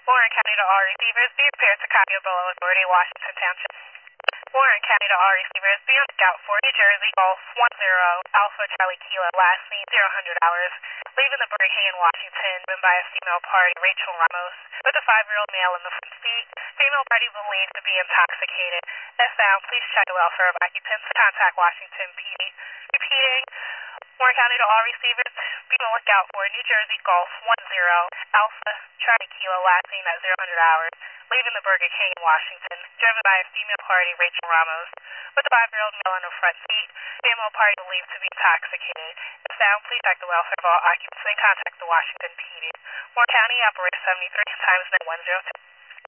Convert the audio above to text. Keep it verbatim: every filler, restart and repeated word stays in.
Warren County to all receivers, be prepared to copy a Bolo Authority, Washington Township. Warren County to all receivers, be on scout for New Jersey, Golf one zero, Alpha Charlie Kilo, last seen zero hundred hours, leaving the Birmingham, Washington, driven by a female party, Rachel Ramos, with a five-year-old male in the front seat. Female party believed to be intoxicated. If found, please check the welfare of occupants. Contact Washington P D. Repeating, Warren County to all receivers, be on the lookout for New Jersey, Golf one zero, Alpha Charlie Kilo, last seen at zero hundred hours, leaving the Burger King in Washington, driven by a female party, Rachel Ramos, with a five-year-old male in the front seat. Female party believed to be intoxicated. If found, please check the welfare of all occupants and contact the Washington P D. Warren County, operator seventy-three, times nine one zero two.